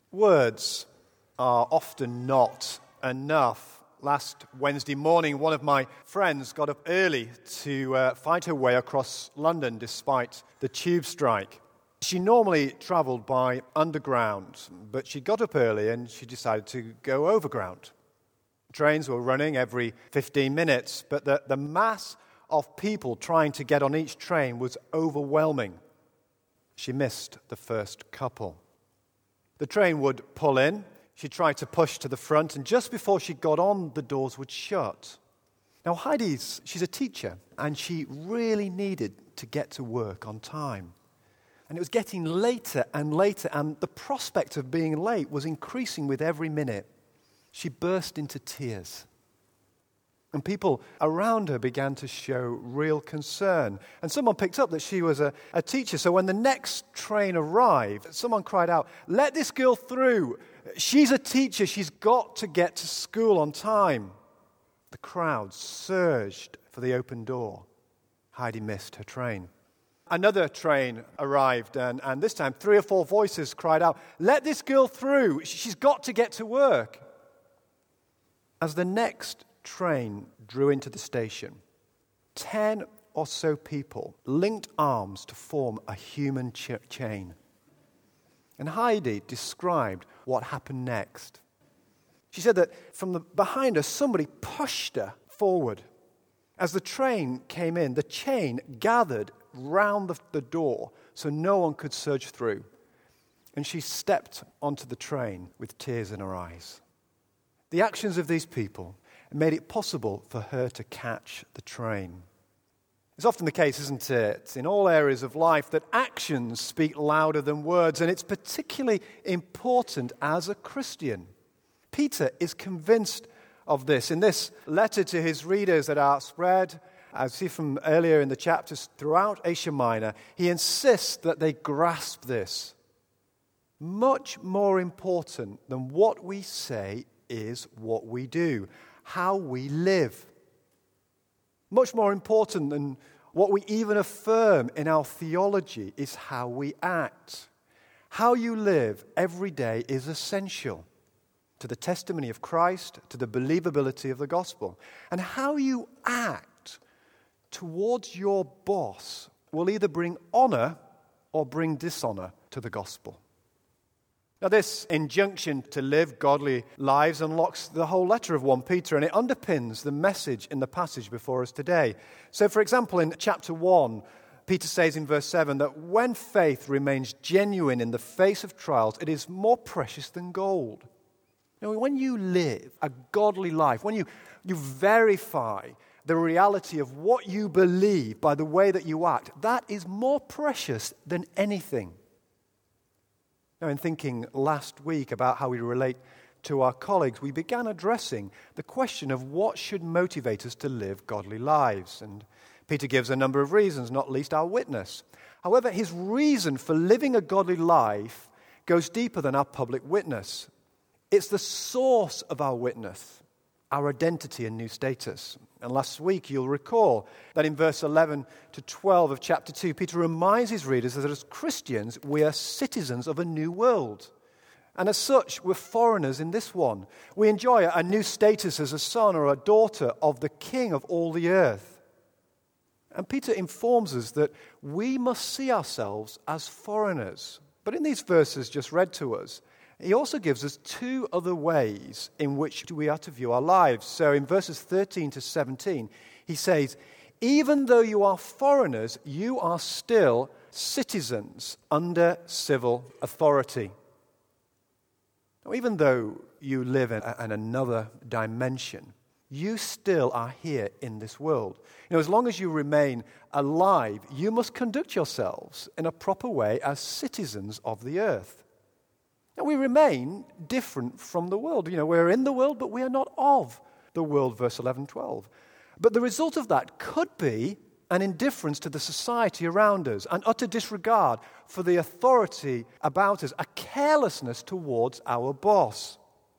Words are often not enough. Last Wednesday morning, one of my friends got up early to find her way across London despite the tube strike. She normally travelled by underground, but she got up early and she decided to go overground. Trains were running every 15 minutes, but the mass of people trying to get on each train was overwhelming. She missed the first couple. The train would pull in, she tried to push to the front, and just before she got on, the doors would shut. Now she's a teacher, and she really needed to get to work on time. And it was getting later and later, and the prospect of being late was increasing with every minute. She burst into tears. And people around her began to show real concern. And someone picked up that she was a teacher. So when the next train arrived, someone cried out, "Let this girl through. She's a teacher. She's got to get to school on time." The crowd surged for the open door. Heidi missed her train. Another train arrived, and this time 3 or 4 voices cried out, "Let this girl through. She's got to get to work." As the next train drew into the station, 10 or so people linked arms to form a human chain. And Heidi described what happened next. She said that from behind her, somebody pushed her forward. As the train came in, the chain gathered round the door so no one could surge through. And she stepped onto the train with tears in her eyes. The actions of these people made it possible for her to catch the train. It's often the case, isn't it, in all areas of life that actions speak louder than words, and it's particularly important as a Christian. Peter is convinced of this. In this letter to his readers that are spread, as see from earlier in the chapters throughout Asia Minor, he insists that they grasp this. Much more important than what we say is what we do, how we live. Much more important than what we even affirm in our theology is how we act. How you live every day is essential to the testimony of Christ, to the believability of the gospel. And how you act towards your boss will either bring honor or bring dishonor to the gospel. Now, this injunction to live godly lives unlocks the whole letter of 1 Peter, and it underpins the message in the passage before us today. So, for example, in chapter 1, Peter says in verse 7 that when faith remains genuine in the face of trials, it is more precious than gold. Now, when you live a godly life, when you verify the reality of what you believe by the way that you act, that is more precious than anything. Now, in thinking last week about how we relate to our colleagues, we began addressing the question of what should motivate us to live godly lives. And Peter gives a number of reasons, not least our witness. However, his reason for living a godly life goes deeper than our public witness. It's the source of our witness, our identity and new status. And last week, you'll recall that in verse 11 to 12 of chapter 2, Peter reminds his readers that as Christians, we are citizens of a new world. And as such, we're foreigners in this one. We enjoy a new status as a son or a daughter of the King of all the earth. And Peter informs us that we must see ourselves as foreigners. But in these verses just read to us, he also gives us 2 other ways in which we are to view our lives. So in verses 13 to 17, he says, "Even though you are foreigners, you are still citizens under civil authority." Now, even though you live in another dimension, you still are here in this world. As long as you remain alive, you must conduct yourselves in a proper way as citizens of the earth. And we remain different from the world. We're in the world, but we are not of the world, verse 11, 12. But the result of that could be an indifference to the society around us, an utter disregard for the authority about us, a carelessness towards our boss.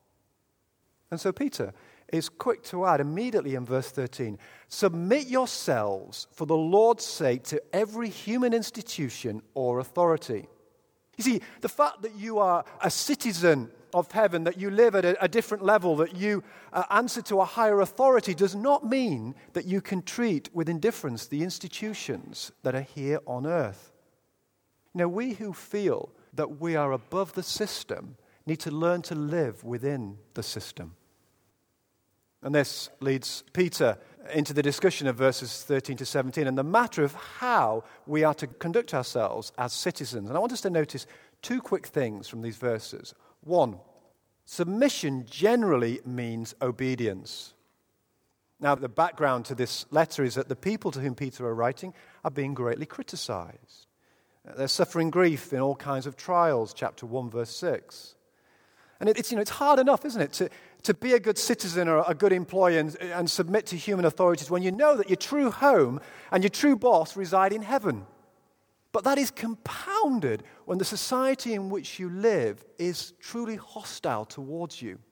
And so Peter is quick to add immediately in verse 13, "Submit yourselves for the Lord's sake to every human institution or authority." You see, the fact that you are a citizen of heaven, that you live at a different level, that you answer to a higher authority, does not mean that you can treat with indifference the institutions that are here on earth. Now, we who feel that we are above the system need to learn to live within the system. And this leads Peter into the discussion of verses 13 to 17 and the matter of how we are to conduct ourselves as citizens. And I want us to notice two quick things from these verses. One, submission generally means obedience. Now, the background to this letter is that the people to whom Peter are writing are being greatly criticized. They're suffering grief in all kinds of trials, chapter 1, verse 6. And it's hard enough, isn't it, to be a good citizen or a good employee and submit to human authorities when you know that your true home and your true boss reside in heaven. But that is compounded when the society in which you live is truly hostile towards you.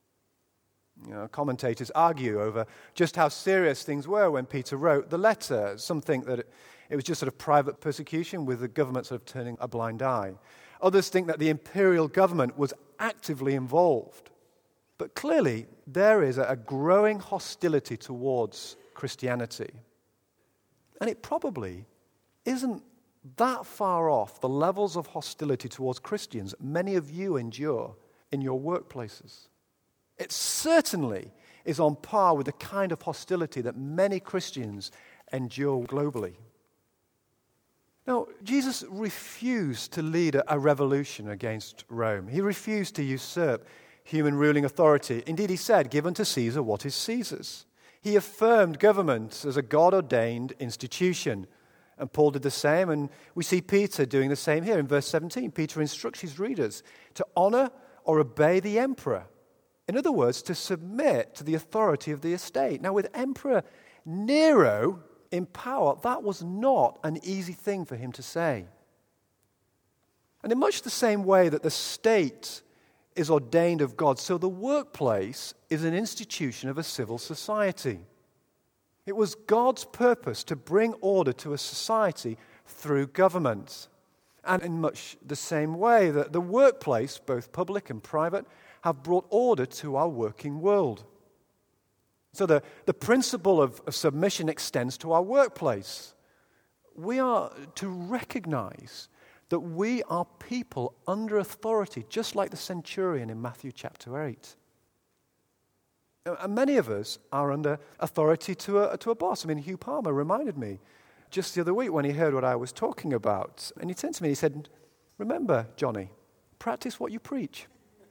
Commentators argue over just how serious things were when Peter wrote the letter. Some think that it was just sort of private persecution with the government sort of turning a blind eye. Others think that the imperial government was actively involved. But clearly, there is a growing hostility towards Christianity. And it probably isn't that far off the levels of hostility towards Christians many of you endure in your workplaces. It certainly is on par with the kind of hostility that many Christians endure globally. Now, Jesus refused to lead a revolution against Rome. He refused to usurp human ruling authority. Indeed, he said, "Give unto Caesar what is Caesar's." He affirmed government as a God-ordained institution. And Paul did the same, and we see Peter doing the same here in verse 17. Peter instructs his readers to honor or obey the emperor. In other words, to submit to the authority of the estate. Now, with Emperor Nero in power, that was not an easy thing for him to say. And in much the same way that the state is ordained of God, so the workplace is an institution of a civil society. It was God's purpose to bring order to a society through government. And in much the same way that the workplace, both public and private, have brought order to our working world. So the principle of submission extends to our workplace. We are to recognize that we are people under authority, just like the centurion in Matthew chapter 8. And many of us are under authority to a boss. I mean, Hugh Palmer reminded me just the other week when he heard what I was talking about. And he turned to me and he said, "Remember, Johnny, practice what you preach."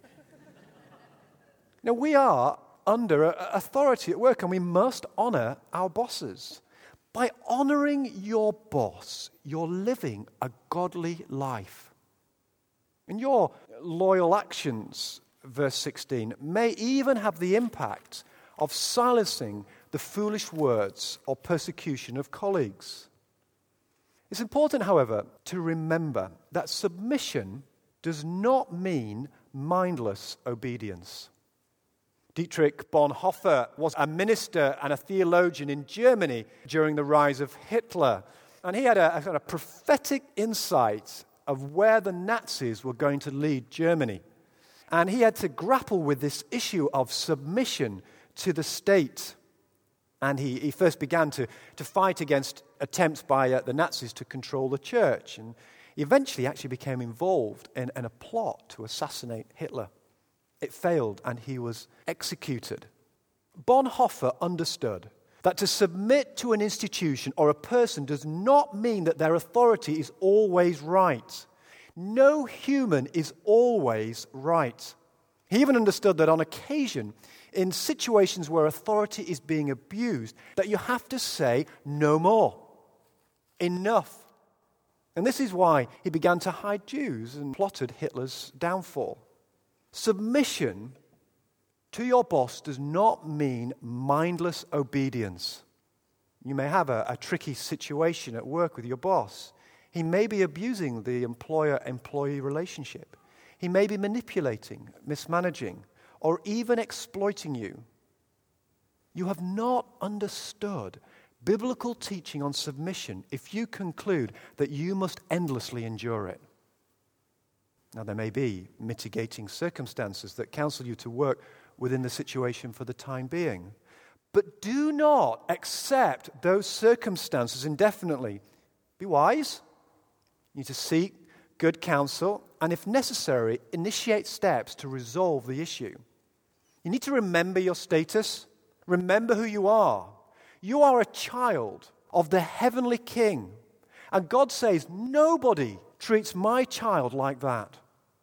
Now, we are under authority at work, and we must honor our bosses. By honoring your boss, you're living a godly life. And your loyal actions, verse 16, may even have the impact of silencing the foolish words or persecution of colleagues. It's important, however, to remember that submission does not mean mindless obedience. Dietrich Bonhoeffer was a minister and a theologian in Germany during the rise of Hitler. And he had a kind of prophetic insight of where the Nazis were going to lead Germany. And he had to grapple with this issue of submission to the state. And he first began to fight against attempts by the Nazis to control the church. And he eventually actually became involved in a plot to assassinate Hitler. It failed, and he was executed. Bonhoeffer understood that to submit to an institution or a person does not mean that their authority is always right. No human is always right. He even understood that on occasion, in situations where authority is being abused, that you have to say no more. Enough. And this is why he began to hide Jews and plotted Hitler's downfall. Submission to your boss does not mean mindless obedience. You may have a tricky situation at work with your boss. He may be abusing the employer-employee relationship. He may be manipulating, mismanaging, or even exploiting you. You have not understood biblical teaching on submission if you conclude that you must endlessly endure it. Now, there may be mitigating circumstances that counsel you to work within the situation for the time being. But do not accept those circumstances indefinitely. Be wise. You need to seek good counsel, and if necessary, initiate steps to resolve the issue. You need to remember your status. Remember who you are. You are a child of the heavenly King. And God says, nobody treats my child like that.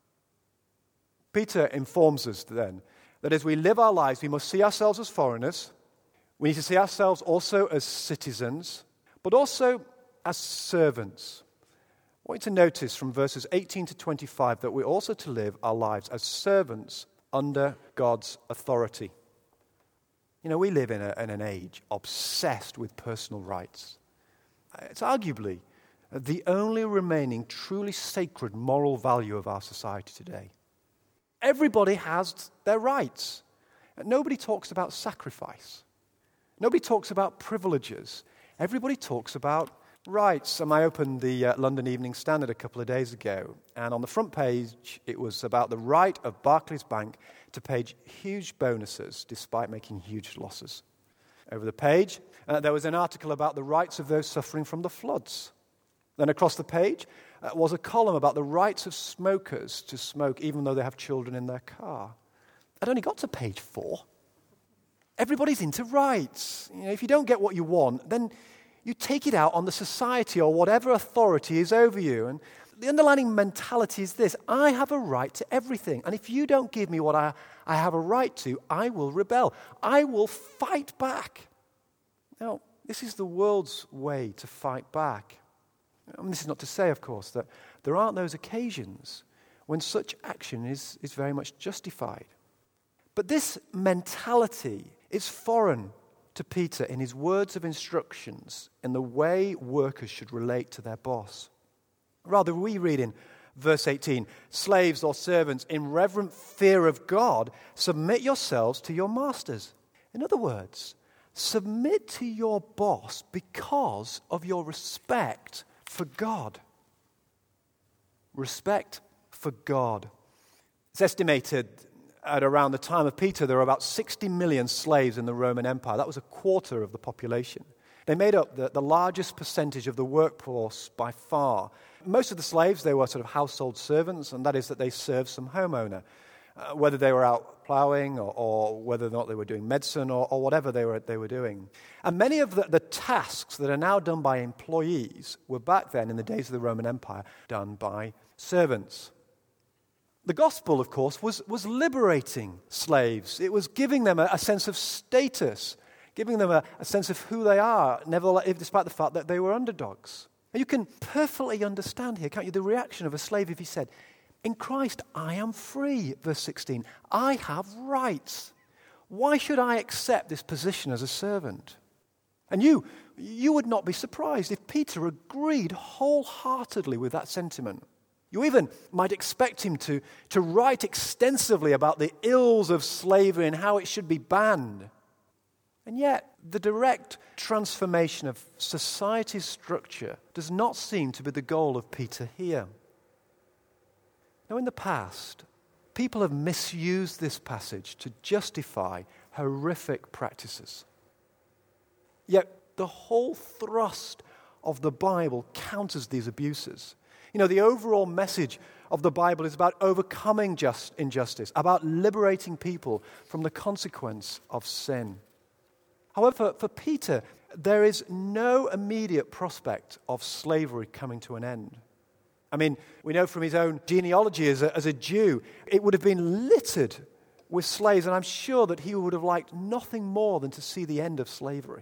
Peter informs us then that as we live our lives, we must see ourselves as foreigners. We need to see ourselves also as citizens, but also as servants. I want you to notice from verses 18 to 25 that we're also to live our lives as servants under God's authority. You know, we live in an age obsessed with personal rights. It's arguably the only remaining truly sacred moral value of our society today. Everybody has their rights. Nobody talks about sacrifice. Nobody talks about privileges. Everybody talks about rights. And I opened the London Evening Standard a couple of days ago, and on the front page it was about the right of Barclays Bank to pay huge bonuses despite making huge losses. Over the page, there was an article about the rights of those suffering from the floods. Then across the page was a column about the rights of smokers to smoke even though they have children in their car. I'd only got to page 4. Everybody's into rights. You know, if you don't get what you want, then you take it out on the society or whatever authority is over you. And the underlying mentality is this: I have a right to everything. And if you don't give me what I have a right to, I will rebel. I will fight back. Now, this is the world's way to fight back. I mean, this is not to say, of course, that there aren't those occasions when such action is very much justified. But this mentality is foreign to Peter in his words of instructions in the way workers should relate to their boss. Rather, we read in verse 18, slaves or servants, in reverent fear of God, submit yourselves to your masters. In other words, submit to your boss because of your respect for God. Respect for God. It's estimated at around the time of Peter, there were about 60 million slaves in the Roman Empire. That was a quarter of the population. They made up the largest percentage of the workforce by far. Most of the slaves, they were sort of household servants, and that is that they served some homeowner, whether they were out plowing or whether or not they were doing medicine or whatever they were doing. And many of the tasks that are now done by employees were back then, in the days of the Roman Empire, done by servants. The gospel, of course, was liberating slaves. It was giving them a sense of status, giving them a sense of who they are, nevertheless, despite the fact that they were underdogs. And you can perfectly understand here, can't you, the reaction of a slave if he said, in Christ I am free, verse 16. I have rights. Why should I accept this position as a servant? And you would not be surprised if Peter agreed wholeheartedly with that sentiment. You even might expect him to write extensively about the ills of slavery and how it should be banned. And yet, the direct transformation of society's structure does not seem to be the goal of Peter here. Now, in the past, people have misused this passage to justify horrific practices. Yet, the whole thrust of the Bible counters these abuses. You know, the overall message of the Bible is about overcoming injustice, about liberating people from the consequence of sin. However, for Peter, there is no immediate prospect of slavery coming to an end. I mean, we know from his own genealogy as a Jew, it would have been littered with slaves, and I'm sure that he would have liked nothing more than to see the end of slavery.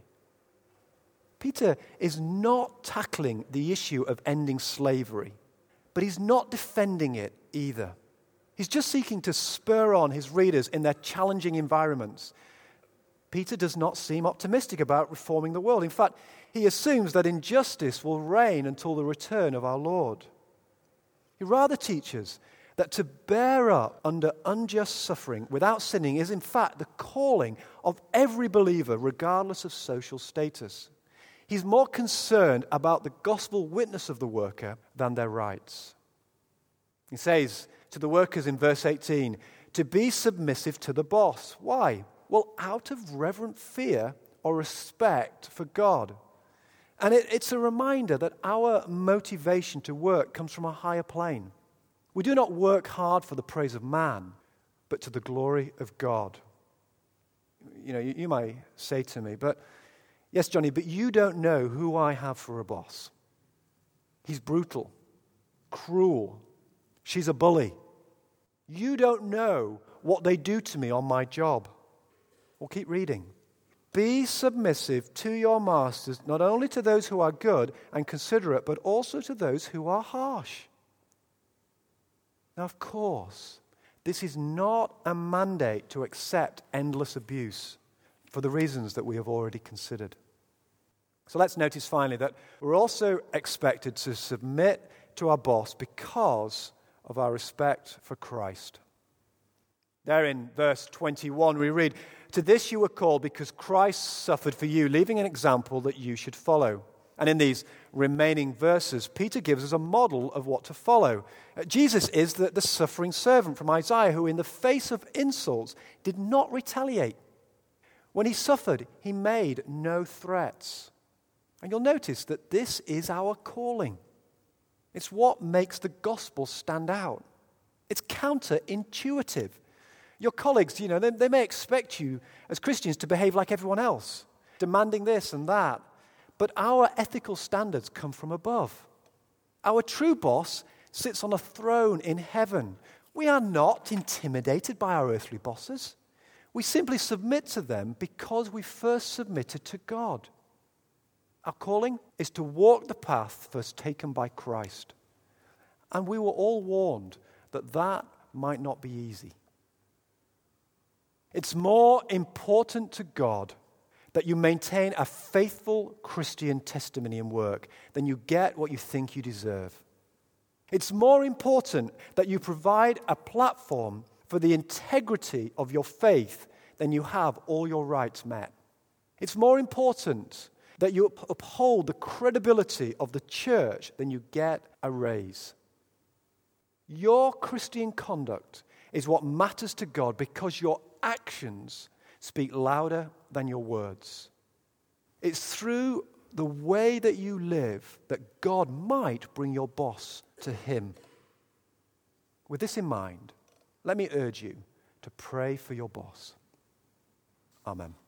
Peter is not tackling the issue of ending slavery, but he's not defending it either. He's just seeking to spur on his readers in their challenging environments. Peter does not seem optimistic about reforming the world. In fact, he assumes that injustice will reign until the return of our Lord. He rather teaches that to bear up under unjust suffering without sinning is in fact the calling of every believer, regardless of social status. He's more concerned about the gospel witness of the worker than their rights. He says to the workers in verse 18 to be submissive to the boss. Why? Well, out of reverent fear or respect for God. And it's a reminder that our motivation to work comes from a higher plane. We do not work hard for the praise of man, but to the glory of God. You know, you might say to me, but yes, Johnny, but you don't know who I have for a boss. He's brutal, cruel. She's a bully. You don't know what they do to me on my job. Well, keep reading. Be submissive to your masters, not only to those who are good and considerate, but also to those who are harsh. Now, of course, this is not a mandate to accept endless abuse for the reasons that we have already considered. So let's notice finally that we're also expected to submit to our boss because of our respect for Christ. There in verse 21 we read, "To this you were called because Christ suffered for you, leaving an example that you should follow." And in these remaining verses, Peter gives us a model of what to follow. Jesus is the suffering servant from Isaiah who, in the face of insults, did not retaliate. When he suffered, he made no threats. And you'll notice that this is our calling. It's what makes the gospel stand out. It's counterintuitive. Your colleagues, you know, they may expect you as Christians to behave like everyone else, demanding this and that. But our ethical standards come from above. Our true boss sits on a throne in heaven. We are not intimidated by our earthly bosses. We simply submit to them because we first submitted to God. Our calling is to walk the path first taken by Christ. And we were all warned that that might not be easy. It's more important to God that you maintain a faithful Christian testimony and work than you get what you think you deserve. It's more important that you provide a platform for the integrity of your faith than you have all your rights met. It's more important that you uphold the credibility of the church than you get a raise. Your Christian conduct is what matters to God because your actions speak louder than your words. It's through the way that you live that God might bring your boss to him. With this in mind, let me urge you to pray for your boss. Amen.